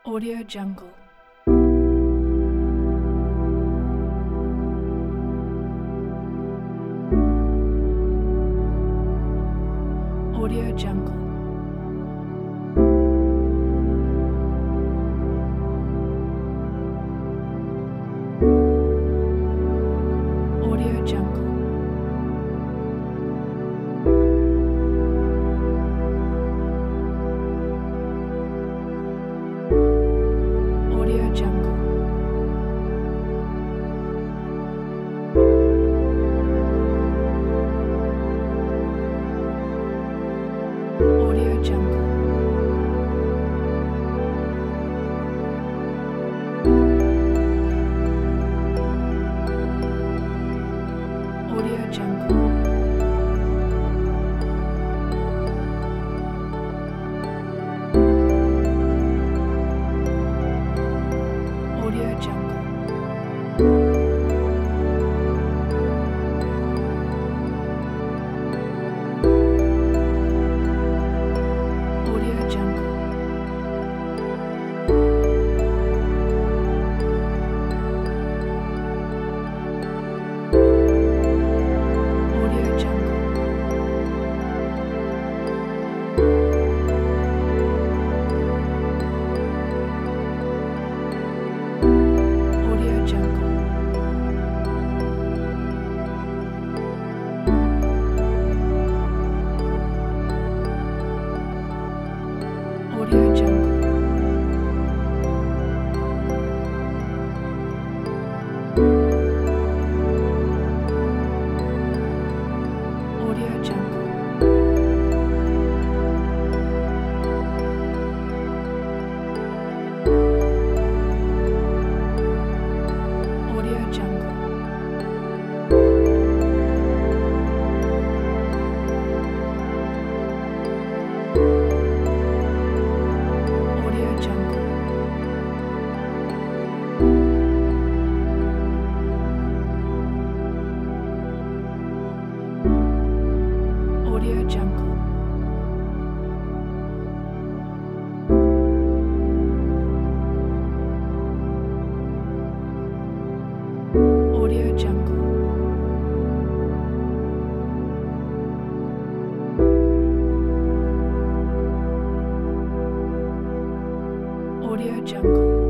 Audio Jungle. Audio Jungle. Audio Jungle. Audio Jungle. Audio Jungle. Audio Jungle. Audio Jungle. Audio Jungle. Audio Jungle. Audio Jungle. Audio Jungle. Audio Jungle. Audio Jungle. Audio Jungle. Audio Jungle. Audio Jungle. Audio Jungle.